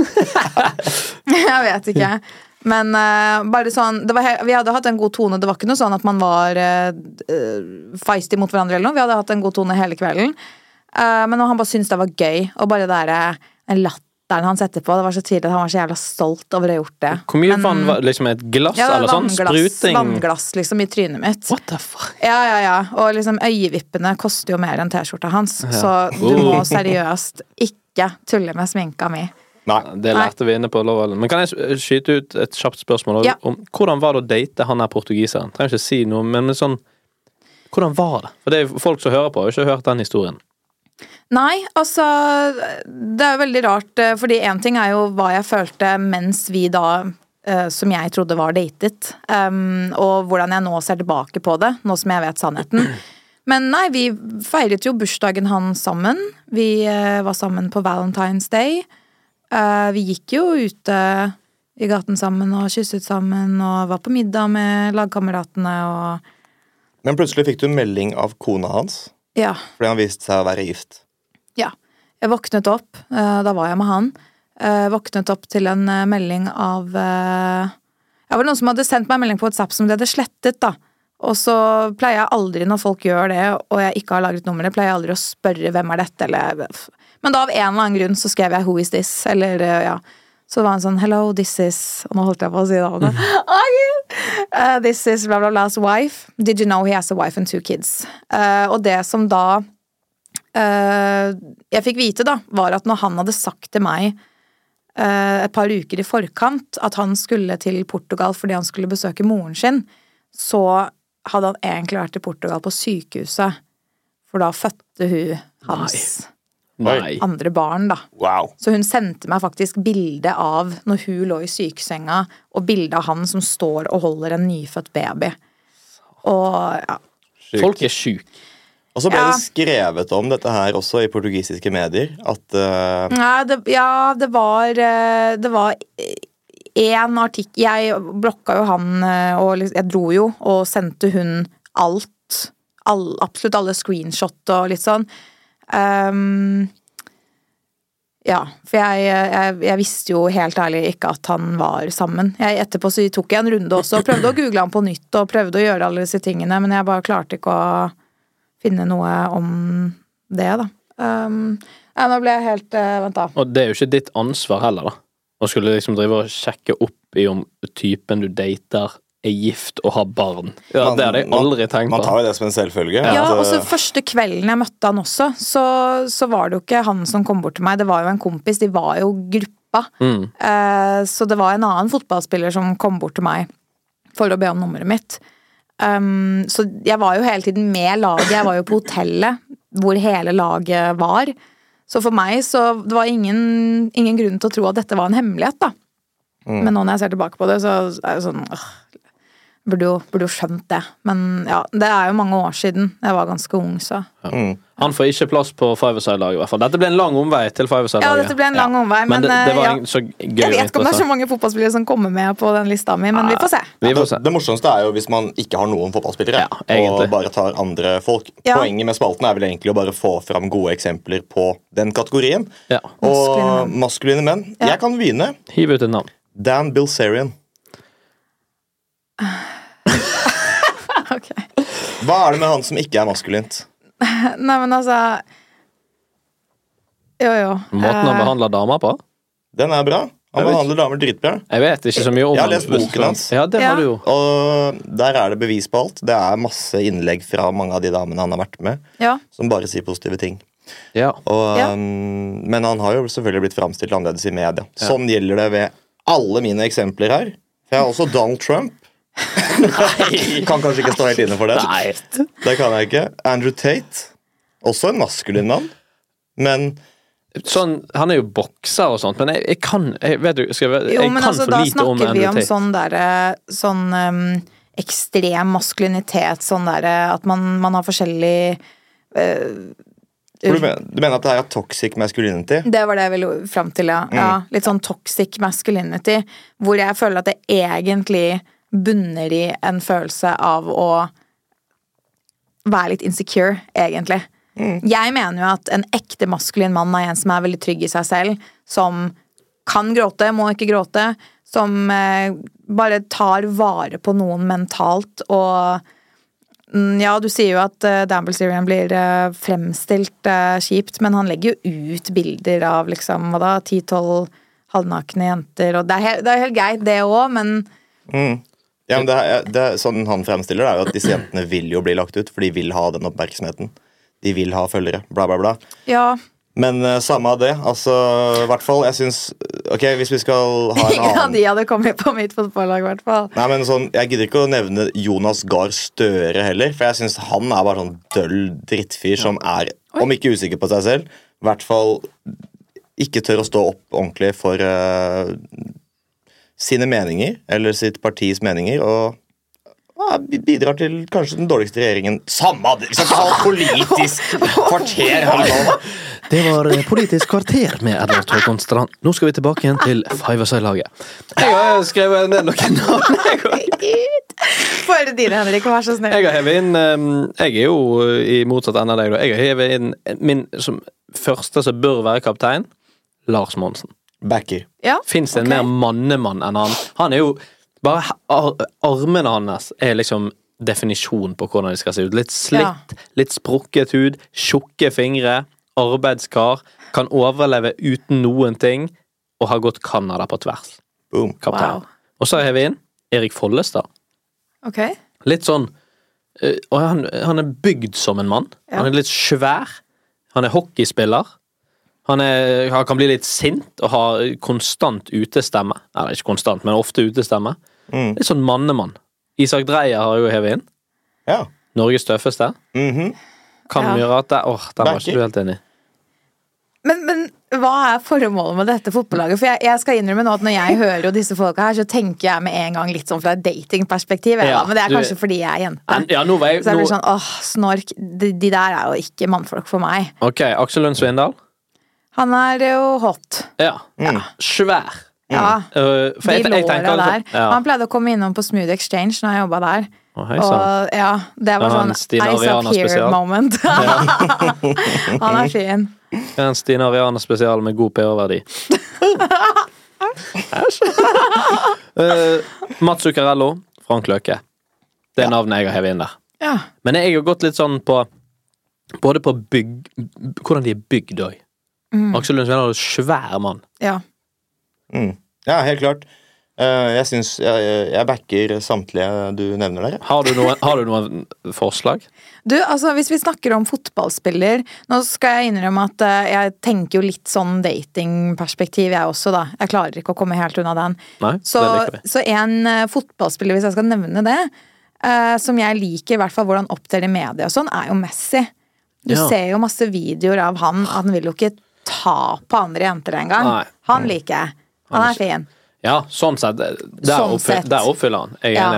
Jeg vet ikke. Men eh, bare sånn det var he vi hadde hatt en god tone. Det var ikke noe sånn at man var uh, feisty mot hverandre eller noe. Vi hadde hatt en god tone hele kvelden. Uh, men han bare syntes det var gøy. Og bare det der, den latteren han setter på, det var så tydelig at han var så jævla stolt over å ha gjort det. Hvor mye Men- vann var liksom et glass Ja, eller sånn? vannglass, Spruting? vannglass liksom i trynet mitt. What the fuck? Ja, ja, ja. Og liksom øyevippene koster jo mer enn t-skjorta hans. Ja. Så du må Oh. seriøst ikke tulle med sminka mi. Nei. Det lærte vi inne på Love Island. Men kan jeg skyte ut et kjapt spørsmål Ja. om hvordan var det å date han her portugiseren? Trenger ikke si noe, men sånn hvordan var det? For det er folk som hører på, har ikke hørt den historien. Nei, altså det er jo veldig rart, eh, fordi en ting er jo hva jeg følte mens vi da, eh, som jeg trodde var datet, um, og hvordan jeg nå ser tilbake på det, nå som jeg vet sannheten. Men nei, vi feiret jo bursdagen hans sammen. Vi eh, var sammen på Valentine's Day. Eh, vi gikk jo ute i gaten sammen og kysset sammen og var på middag med lagkameratene og Men plutselig fikk du en melding av kona hans, ja. fordi han viste seg å være gift. Ja, jeg våknet opp, eh, da var jeg med han, eh, våknet opp til en eh, melding av eh, ja, var det noen som hadde sendt meg en melding på WhatsApp som de hadde slettet da, og så pleier jeg aldri når folk gjør det, og jeg ikke har lagret nummeret, pleier jeg aldri å spørre hvem er dette, eller, men da av en eller annen grunn så skrev jeg who is this, eller eh, ja, så var han sånn hello, this is, og nå holdt jeg på å si det av det, uh, this is bla bla bla's wife, did you know he has a wife and two kids, uh, og det som da Uh, jeg fikk vite da, var at når han hadde sagt til meg uh, et par uker i forkant at han skulle til Portugal fordi han skulle besøke moren sin, så hadde han egentlig vært i Portugal på sykehuset, for da fødte hun hans Nei. andre barn da. Wow. Så hun sendte meg faktisk bilde av når hun lå i sykesenga, og bilde av han som står og holder en nyfødt baby. Og ja. Folk er syk. Og så ble Ja. det skrevet om dette her også i portugisiske medier, at uh, Nei, det, ja, det var eh, Det var en artikkel Jeg blokka jo han, eh, og liksom- jeg dro jo, og sendte hun alt. All, absolutt alle screenshot og litt sånn. Um, ja, for jeg, jeg, jeg visste jo helt ærlig ikke at han var sammen. Jeg, etterpå så tok jeg en runde også, og prøvde å google han på nytt, og prøvde å gjøre alle disse tingene, men jeg bare klarte ikke å finne noe om det, da. Um, ja, nå ble jeg helt uh, Vent, da. Og det er jo ikke ditt ansvar heller, da. Å skulle liksom drive og sjekke opp i om typen du dater er gift og har barn. Ja, Man- det hadde jeg aldri tenkt på. man tar jo det som en selvfølge. Ja, at, og så uh, første kvelden jeg møtte han også, så, så var det jo ikke han som kom bort til meg, det var jo en kompis, de var jo gruppa. Mm. Uh, så det var en annen fotballspiller som kom bort til meg for å be om nummeret mitt. Um, så jeg var jo hele tiden med laget, jeg var jo på hotellet hvor hele laget var. Så for meg så det var ingen, ingen grunn til å tro at dette var en hemmelighet da. Mm. Men nå når jeg ser tilbake på det, så er det sånn øh, burde jo, burde jo skjønt det. Men ja, det er jo mange år siden. Jeg var ganske ung, så. Ja. Mm. Han får ikke plass på Five-a-side-laget, i hvert fall. Dette ble en lang omvei til Five-a-side-laget. Ja, dette ble en lang ja. omvei, men, men det, det var ja. så gøy. Jeg vet ikke om det er så mange fotballspillere som kommer med på den lista mi, men ja. vi får se. Vi får se. Det, det morsomste er jo hvis man ikke har noen fotballspillere, ja, og bare tar andre folk. Ja. Poenget med spalten er vel egentlig å bare få fram gode eksempler på den kategorien. Ja. Og maskuline menn. Ja. Jeg kan begynne. Hiv ut et navn. Dan Bilzerian. Ok. Hva er det med han som ikke er maskulint? Nei, men altså Jo, jo Måten han behandler damer på? Den er bra. Han behandler damer dritbra. Jeg vet ikke så mye om Jeg har lest boken hans. Ja, det har du jo. Og der er det bevis på alt. Det er masse innlegg fra mange av de damene han har vært med, ja. som bare sier positive ting. Ja. Og, ja. um, men han har jo selvfølgelig blitt framstilt annerledes i media. Ja. Sånn gjelder det ved alle mine eksempler her. For jeg har også Donald Trump. Kan kanskje ikke stå helt inne for det. Nei. Det kan jeg ikke. Andrew Tate. Også en maskulin mann. Men sånn, han er jo bokser og sånt, men jeg, jeg kan jeg, vet du, skal jeg, jo, jeg kan altså, for lite om Andrew Tate. Da snakker vi om sånn der, sånn um, ekstrem maskulinitet, sånn der at man, man har forskjellig uh, du, mener, du mener at det her er toxic masculinity? Det var det jeg ville frem til, ja. Mm. ja. Litt sånn toxic masculinity, hvor jeg føler at det egentlig bunner i en følelse av å være litt insecure, egentlig. Mm. Jeg mener jo at en ekte maskulin mann er en som er veldig trygg i seg selv, som kan gråte, må ikke gråte, som eh, bare tar vare på noen mentalt, og mm, ja, du sier jo at uh, Dan Bilzerian blir uh, fremstilt uh, kjipt, men han legger jo ut bilder av liksom, hva da, ti tolv halvnakne jenter, og det er, he- det er helt greit det også, men mm. Ja, men det er, det er, sånn han fremstiller det er jo at disse jentene vil jo bli lagt ut, for de vil ha den oppmerksomheten. De vil ha følgere, bla bla bla. Ja. Men uh, samme av det, altså, i hvert fall, jeg synes, ok, hvis vi skal ha en annen... Ja, de hadde kommet på mitt fotballag, i hvert fall. Nei, men sånn, jeg gidder ikke å nevne Jonas Gahr Støre heller, for jeg synes han er bare sånn døll drittfyr ja. som er, om ikke usikker på seg selv, i hvert fall ikke tør å stå opp ordentlig for... Uh, sine meninger, eller sitt partis meninger, og ja, bidrar til kanskje den dårligste regjeringen. Samme, vi skal ikke ha politisk kvarter her nå. Det var politisk kvarter med Edvard Håkon Strand. Nå skal vi tilbake igjen til Five-a-side-laget. Jeg har skrevet ned noen navn. For dine, Henrik, vær så snill. Jeg har hevet inn, jeg er jo i motsatt ende av deg, jeg har hevet inn min som første som bør være kaptein, Lars Monsen. Backer. Ja, finns det en okay. mer mannemann enn han? Han er jo bare ar armene hans er liksom definisjon på hvordan de skal se ut. Litt slitt, ja. litt sprukket hud, tjukke fingre, arbeidskar, kan overleve uten noen ting, og har gått Canada på tvers. Boom. Kaptein. Wow. Og så har vi inn Erik Follestad. Ok. Litt sånn, og han, han er bygd som en mann. Ja. Han er litt svær. Han er hockeyspiller. Han, er, han kan bli litt sint og har konstant utestemme. Eller ikke konstant, men ofte utestemme. Mm. Litt sånn mannemann. Isak Dreyer har jo hevet inn. Ja. Norges tøffeste. Mm-hmm. Kan ja. gjøre at det... Åh, den var ikke du helt enig. Men, men hva er formålet med dette fotballaget? For jeg, jeg skal innrømme nå at når jeg hører jo disse folka her, så tenker jeg med en gang litt sånn fra et datingperspektiv. Ja, men det er kanskje du, fordi jeg er jente. Ja, nå var jeg, så jeg blir nå... sånn, åh, snork. De, de der er jo ikke mannfolk for meg. Ok, Aksel Lund Svindal. Han er jo hot. Ja, mm. svær. Ja, uh, for de jeg, jeg tenker, der. Ja. Han pleide å komme innom på Smooth Exchange når jeg jobbet der. Oh, hei, så. Og ja, det var sånn Ice Up Here moment. Han er fin. En Stina Ariana spesial med god P R-verdi. uh, Mats Zuccarello, Frank Løke. Det er ja. navnet jeg har hevet inn der. Ja. Men jeg har gått litt sånn på både på bygg, hvordan de er bygd også. Mm. Aksel Lund Svindal er en svær mann. Ja. Mm. Ja, helt klart. Uh, jeg synes jeg, jeg backer samtlige du nevner der. Har du noen, har du noen forslag? Du, altså hvis vi snakker om fotballspiller, nå skal jeg innrømme at uh, jeg tenker jo litt sånn datingperspektiv jeg også da. Jeg klarer ikke å komme helt unna den. Nei, så, så en uh, fotballspiller, hvis jeg skal nevne det, uh, som jeg liker i hvert fall hvordan opptrer i media og sånn, er jo Messi. Du ja. ser jo masse videoer av han, han vil jo ikke ta på andre jenter en gang. Nei. Han liker jeg. Han er fin. Ja, sånn sett. Der, sånn oppfyller, der oppfyller han. Jeg er ja. enig i det.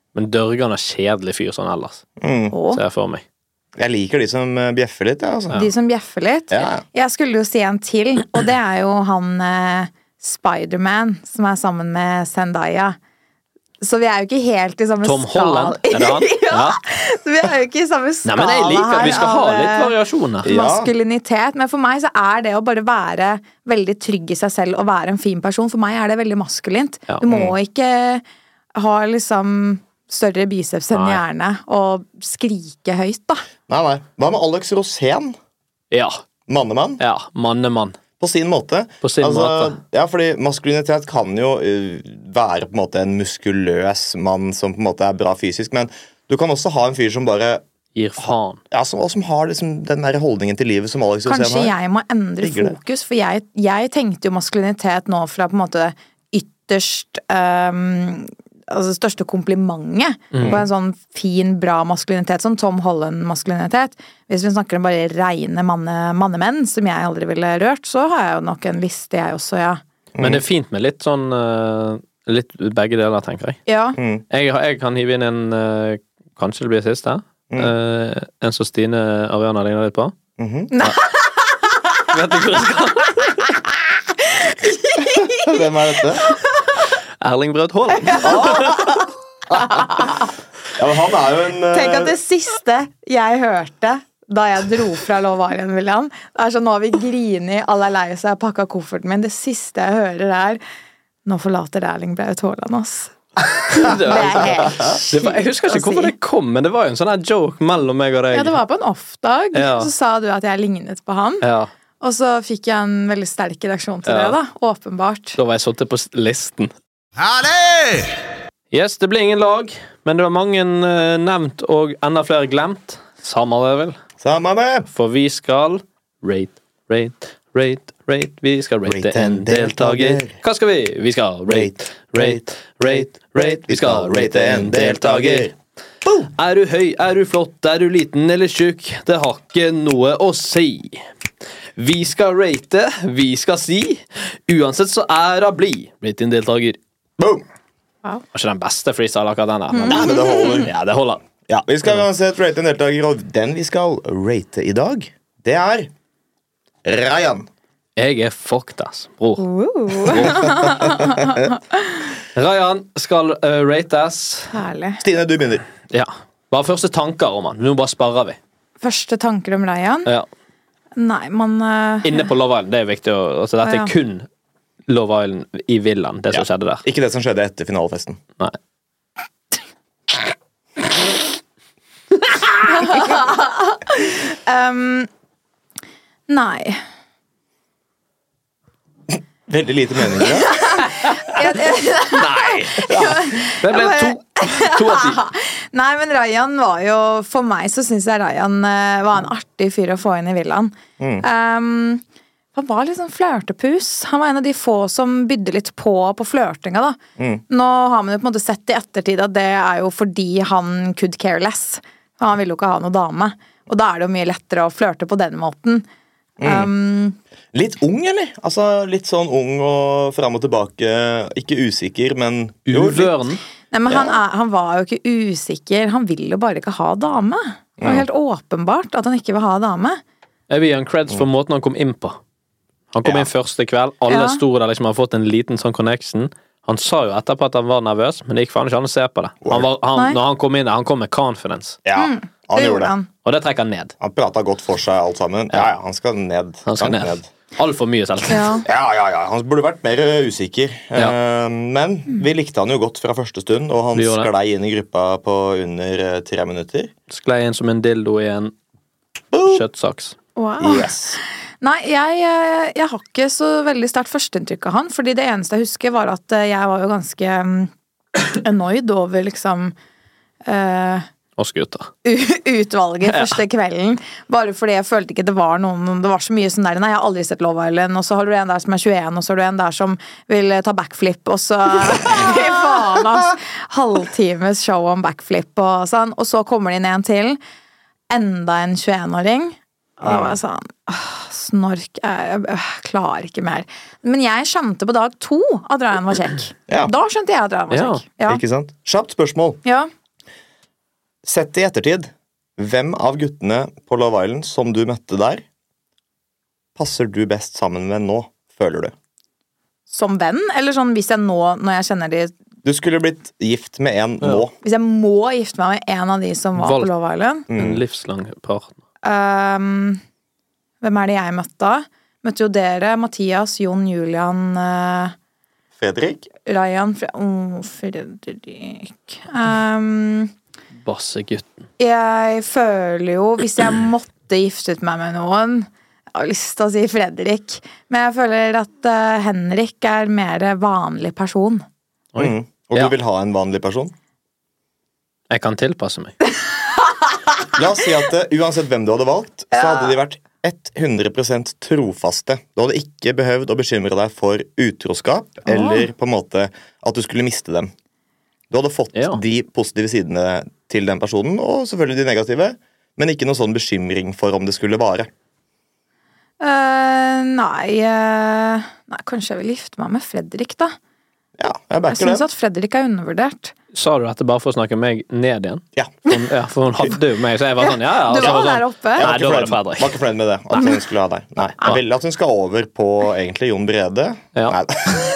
Men Dørgan er kjedelig fyr sånn ellers. Mm. Ser jeg for meg. Jeg liker de som eh, bjeffer litt, ja, altså. De som bjeffer litt. Ja. Jeg skulle jo si en til, og det er jo han eh, Spider-Man som er sammen med Zendaya. Så vi er jo ikke helt i samme Tom Holland, er det han? ja. Så vi er jo ikke i samme skala Nei, men jeg liker, her vi skal ha litt av variasjoner. maskulinitet. Men for meg så er det å bare være veldig trygg i seg selv og være en fin person. For meg er det veldig maskulint. Ja. Du må ikke ha liksom større biceps enn Nei. hjerne og skrike høyt, da. Nei, nei. Hva med Alex Rosén? Ja. Mannemann? Ja, mannemann. På sin måte. På sin altså, måte. Ja, fordi maskulinitet kan jo uh, være på en måte en muskuløs mann som på en måte er bra fysisk, men du kan også ha en fyr som bare gir faen. Ja, som, og som har liksom den der holdningen til livet som Alex Rosén har. Kanskje jeg må endre Ligger det? fokus, for jeg, jeg tenkte jo maskulinitet nå fra på en måte ytterst um, altså største komplimentet Mm. på en sånn fin, bra maskulinitet som Tom Holland-maskulinitet. Hvis vi snakker om bare reine manne, mannemenn som jeg aldri ville rørt, så har jeg jo nok en liste, jeg også, ja. Men det er fint med litt sånn uh, litt begge deler, tenker jeg. Ja. Mm. Jeg, jeg kan hive inn en uh, kanskje det blir siste. Mm. Uh, en som Stine Ariana ligner litt på. Mhm. Nei. Vet du hvor jeg skal? Hvem er dette? Erling Braut Haaland. Ja, men han er jo en uh, Tenk at det siste jeg hørte da jeg dro fra Love Island, William, det er sånn, nå har vi grinet, alle er lei seg, jeg har pakket kofferten min, det siste jeg hører er, nå forlater Erling Braut Haaland oss. Det er helt Det var, jeg husker ikke hvorfor det kom, men det var jo en sånn her joke mellom meg og deg. Ja, det var på en off-dag, Ja. så sa du at jeg lignet på han, Ja, og så fikk jeg en veldig sterk reaksjon til Ja. det da, åpenbart. da var jeg sittet på s- listen. Herlig! Yes, det ble ingen lag, men det var mange uh, nevnt og enda flere glemt. Samme det vel. Samme det. For vi skal rate, rate, rate, rate. Vi skal rate, Rate en en deltaker. deltaker. Hva skal vi? Vi skal rate, rate, rate, rate. Vi skal rate en deltaker. Er du høy, er du flott, er du liten eller tjukk? Det har ikke noe å si. Vi skal rate, vi skal si. Uansett så er hun blid. Rate en deltaker. Boom. Wow. Var ikke den beste freestyle akkurat den der. Men, Nei, men det holder. ja, det holder. Ja, vi skal uansett rate en deltaker, og den vi skal rate i dag, det er Ryan. Jeg er fucked, ass, bror. Uh, Ryan skal uh, rates. herlig. Stine, du begynner. Ja. Bare første tanker om han. Nå bare sparrer vi. Første tanker om Ryan? Ja. Nei, man... Uh, Inne på Love Island, det er viktig å, altså, dette Ja, ja. er kun Love Island i villaen, det som Ja. skjedde der. Ikke det som skjedde etter finalefesten. Nei. um, nei. Veldig lite meninger, ja. Jeg- jeg- Nei! Ja. Det ble to, to av ti. Nei, men Ryan var jo, for meg så synes jeg Ryan eh, var en artig fyr å få inn i villaen. Mm. Um, han var litt sånn flørtepus. Han var en av de få som bydde litt på på flørtinga da. Mm. Nå har man jo på en måte sett i ettertid at det er jo fordi han could care less. Han ville jo ikke ha noe dame. Og da er det jo mye lettere å flørte på den måten. Um, Litt ung, eller? Altså, litt sånn ung og fram og tilbake. Ikke usikker, men jo, litt. Uvøren. Nei, men Ja. han, er, han var jo ikke usikker. Han vil jo bare ikke ha dame. Det var Ja. helt åpenbart at han ikke vil ha dame. Jeg vil gi han creds for måten han kom inn på. Han kom Ja. inn første kveld. Alle Ja. sto der liksom har fått en liten sånn connection. Han sa jo etterpå at han var nervøs, men det gikk faen ikke an å se på det. Han var, Nei. han, når han kom inn der, han kom med confidence. Ja, han Det gjorde det. han. Og det trekker han ned. Han prata godt for seg, alt sammen. Ja, ja, han skal ned. Han skal Langt ned. Altfor mye selv. Ja. Ja, ja, ja. Han burde vært mer eh, usikker. Ja. Eh, men vi likte han jo godt fra første stund, og han Vi gjorde det. sklei inn i gruppa på under eh, tre minutter. Sklei inn som en dildo i en Boom! kjøttsaks. Wow. Yes. Nei, jeg, eh, jeg har ikke så veldig sterkt førsteinntrykk av han, fordi det eneste jeg husker var at eh, jeg var jo ganske um, annoyed over liksom eh, Oss gutter. u- utvalget første kvelden, bare fordi jeg følte ikke det var noen, det var så mye sånn der, nei, jeg har aldri sett Love Island, og så har du en der som er tjueen, og så har du en der som vil eh, ta backflip, og så, fy faen ass, halvtimes show om backflip, og sånn, og så kommer det inn en til, enda en tjueen-åring, og da var jeg sånn, åh, snork, jeg, jeg, jeg klarer ikke mer. Men jeg skjønte på dag to at Ryan var kjekk. Ja. Da skjønte jeg at Ryan var Ja. kjekk. Ja. Ikke sant? Kjapt spørsmål. Ja. Sett i ettertid, hvem av guttene på Love Island som du møtte der, passer du best sammen med nå, føler du? Som venn, eller sånn hvis jeg nå, når jeg kjenner de... Du skulle blitt gift med en nå. Hvis jeg må gifte meg med en av de som var Valg. på Love Island. Mm. En livslang partner. Um, hvem er det jeg møtte da? Møtte jo dere, Mathias, Jon, Julian... Uh, Fredrik? Ryan, Fre oh, Fredrik... Um, Bassegutten. Jeg føler jo, hvis jeg måtte giftet meg med noen, jeg har lyst til å si Fredrik, men jeg føler at uh, Henrik er mer vanlig person. Mm. Og ja. Du vil ha en vanlig person? Jeg kan tilpasse meg. La oss si at uh, uansett hvem du hadde valgt, så hadde de vært hundre prosent trofaste. Du hadde ikke behøvd å bekymre deg for utroskap, oh. eller på en måte at du skulle miste dem. Du hadde fått ja. de positive sidene til den personen, og selvfølgelig de negative, men ikke noen sånn bekymring for om det skulle vare. Uh, nei, uh, nei, kanskje jeg vil gifte meg med Fredrik da. Ja, jeg backer det. Jeg synes at Fredrik er undervurdert. Sa du dette bare for å snakke meg ned igjen? Ja. For, ja, for hun hadde jo meg, så jeg var sånn, ja, ja. Du var var der sånn, oppe. Nei, da var det Fredrik. Jeg var ikke fornøyd med det, at hun skulle ha deg. Nei, jeg vil at hun skal over på egentlig Jon Brede. Ja. Nei.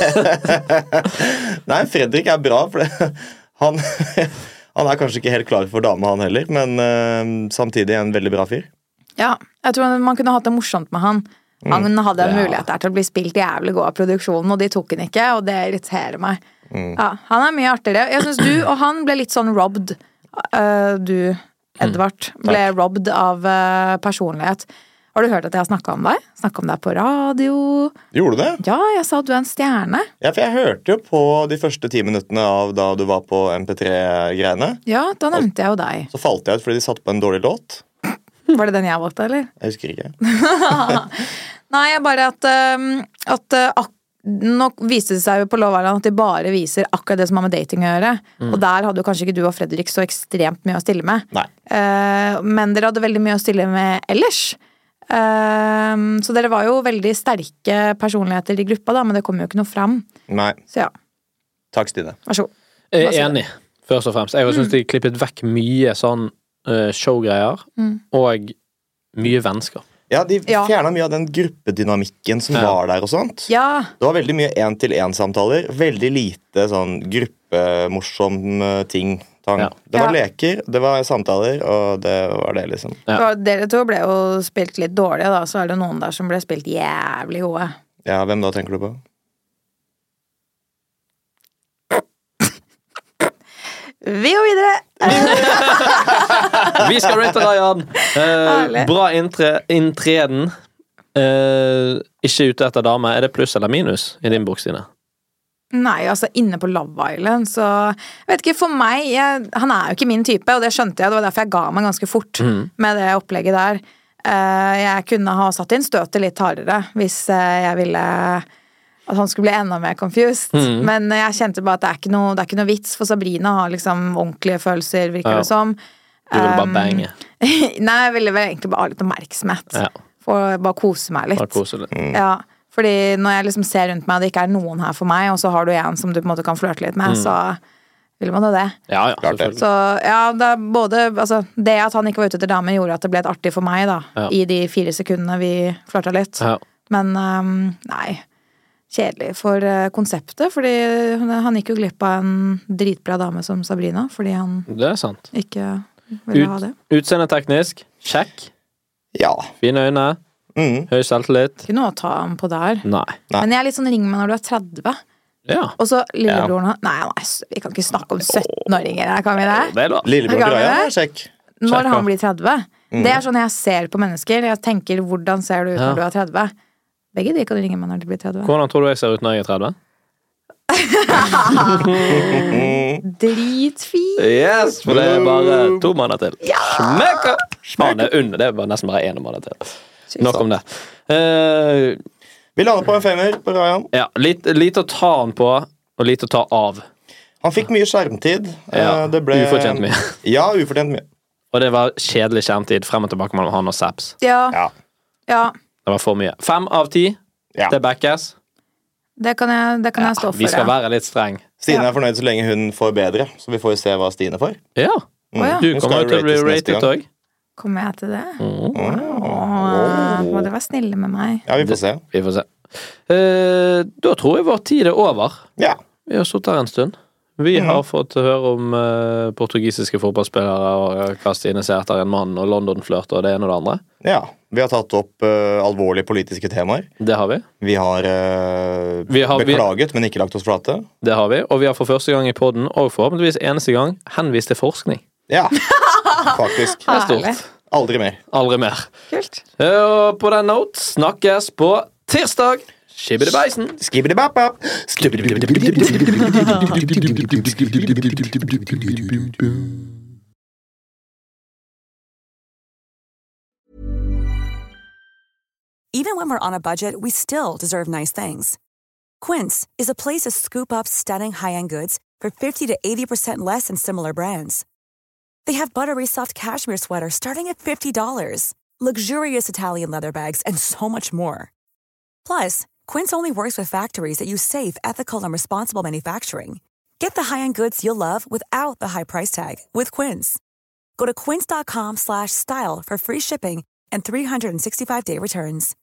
Nei, Fredrik er bra, for det. Han, han er kanskje ikke helt klar for dame, han heller, men uh, samtidig en veldig bra fyr. Ja, jeg tror man kunne hatt det morsomt med han. Han mm. hadde en Ja. mulighet der til å bli spilt jævlig god av produksjonen, og de tok han ikke, og det irriterer meg. Mm. Ja, han er mye artigere. Jeg synes du og han ble litt sånn robbed. Uh, du, Edvard, ble Takk. robbed av uh, personlighet. Har du hørt at jeg har snakket om deg? Snakket om deg på radio. Gjorde du det? Ja, jeg sa at du er en stjerne. Ja, for jeg hørte jo på de første ti minuttene av da du var på M P tre-greiene. Ja, da nevnte jeg jo deg. Så falt jeg ut fordi de satt på en dårlig låt. Var det den jeg valgte, eller? Jeg husker ikke. Nei, bare at, um, at uh, ak nå viste det seg jo på Love Island at de bare viser akkurat det som har med dating å gjøre. Mm. Og der hadde jo kanskje ikke du og Fredrik så ekstremt mye å stille med. Nei. Uh, men dere hadde veldig mye å stille med ellers. Uh, så dere var jo veldig sterke personligheter i gruppa da, men det kom jo ikke noe fram. Nei. Så ja. Takk, Stine. Vær så god. Jeg er enig, først og fremst. Jeg synes mm. de klippet vekk mye sånn uh, showgreier, mm. og mye vennskap. Ja, de fjernet mye av den gruppedynamikken som ja. var der og sånt. Ja. Det var veldig mye en-til-en-samtaler. Veldig lite sånn gruppemorsom ting. Ja. Det var ja. leker, det var samtaler, og det var det liksom. Ja. Dere to ble jo spilt litt dårlige da, så er det noen der som ble spilt jævlig gode. Ja, hvem da tenker du på? Vi går videre. Vi skal rate Ryan. Eh, bra intre, inntreden. Eh, ikke ute etter dame. Er det pluss eller minus i din bok, Stine? Nei, altså inne på Love Island, så jeg vet ikke, for meg jeg, han er jo ikke min type, og det skjønte jeg. Det var derfor jeg ga meg ganske fort mm. med det opplegget der. Eh, jeg kunne ha satt inn støtet litt hardere hvis jeg ville at han skulle bli enda mer confused. Mm. Men jeg kjente bare at det er ikke noe, det er ikke noe vits, for Sabrina har liksom ordentlige følelser, virker ja. det som. Du ville bare bange. Nei, jeg ville vel egentlig bare ha litt oppmerksomhet. Ja. For bare kose meg litt. Bare kose litt. Mm. Ja, fordi når jeg liksom ser rundt meg, og det ikke er noen her for meg, og så har du en som du på en måte kan flørte litt med, mm. så vil man jo det. Ja, ja, selvfølgelig. Så ja, det er både, altså, det at han ikke var ute etter damer gjorde at det ble et artig for meg da, ja. i de fire sekundene vi flørta litt. Ja. Men, um, nei... kjedelig for uh, konseptet, fordi han gikk jo glipp av en dritbra dame som Sabrina, fordi han det er sant. ikke ville Ut, ha det. Utseendeteknisk, sjekk. Ja. Fine øyne, mm. høy selvtillit. Ikke noe å ta ham på der. Nei. Men jeg er litt sånn ring meg når du er tretti. Ja. Og så lillebroren ja. Nei, nei, vi kan ikke snakke om syttenåringer her, kan vi det? Det er da. Lillebror Ryan, sjekk. Når sjekk, han blir tretti. Mm. Det er sånn jeg ser på mennesker. Jeg tenker, hvordan ser du ut ja. når du er tretti? Begge de kan du ringe meg når de blir tretti. Hvordan tror du jeg ser ut når jeg er tretti? Dritfint. Yes, for det er bare to måneder til. Ja! Smekker! Faen, det er under. Det er bare nesten bare en måned til. Nok om det. Uh, Vi lander på en femmer på Ryan. Ja, litt, litt å ta han på, og litt å ta av. Han fikk mye skjermtid. Ja, det ble... ufortjent mye. Ja, ufortjent mye. Og det var kjedelig skjermtid frem og tilbake mellom han og Saps. Ja. Ja. Ja. Det var for mye. Fem av ti. Ja. Det backes. Det kan jeg, det kan ja, jeg stå for. Vi skal ja. være litt streng. Stine er fornøyd så lenge hun får bedre, så vi får jo se hva Stine får. Ja. Mm. Å, ja. Du Hun kommer skal jo til å bli rates neste rated gang. òg. Kommer jeg til det? Mm. Åh, må dere være snille med meg. Ja, vi får se. Vi får se. Eh, da tror jeg vår tid er over. Ja. Vi har sittet her en stund. Vi Mhm. har fått høre om eh, portugisiske fotballspillere og hva Stine ser etter en mann og London-flørt og det ene og det andre. Ja. Vi har tatt opp uh, alvorlige politiske temaer. Det har vi. Vi har, uh, Vi har- vi- beklaget, men ikke lagt oss flate. Det har vi. Og vi har for første gang i podden, og forhåpentligvis eneste gang, henvist til forskning. Ja, faktisk. Det er stort. Herlig. Aldri mer. Aldri mer. Kult. Eh, Og på den note snakkes på tirsdag. Skibbidebeisen. Skibbidi-bap-bap. Even when we're on a budget, we still deserve nice things. Quince is a place to scoop up stunning high-end goods for fifty to eighty percent less than similar brands. They have buttery soft cashmere sweaters starting at fifty dollars, luxurious Italian leather bags, and so much more. Plus, Quince only works with factories that use safe, ethical, and responsible manufacturing. Get the high-end goods you'll love without the high price tag with Quince. Go to quince.com slash style for free shipping and three sixty-five day returns.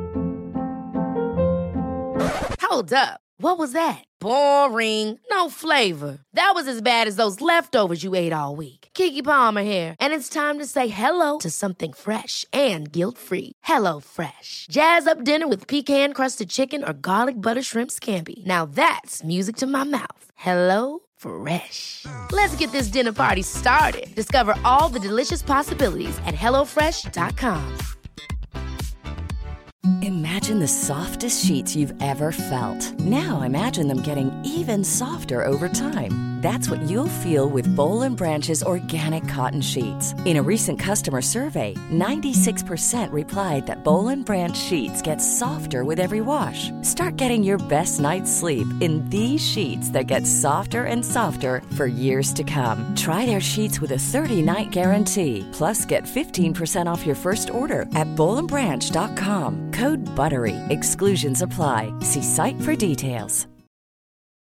Hold up. What was that? Boring. No flavor. That was as bad as those leftovers you ate all week. Keke Palmer here, and it's time to say hello to something fresh and guilt-free. Hello Fresh. Jazz up dinner with pecan-crusted chicken or garlic butter shrimp scampi. Now that's music to my mouth. Hello Fresh. Let's get this dinner party started. Discover all the delicious possibilities at hello fresh dot com. Imagine the softest sheets you've ever felt. Now imagine them getting even softer over time. That's what you'll feel with Boll and Branch's organic cotton sheets. In a recent customer survey, ninety-six percent replied that Boll and Branch sheets get softer with every wash. Start getting your best night's sleep in these sheets that get softer and softer for years to come. Try their sheets with a thirty-night guarantee. Plus, get fifteen percent off your first order at boll and branch dot com. Code BUTTERY. Exclusions apply. See site for details.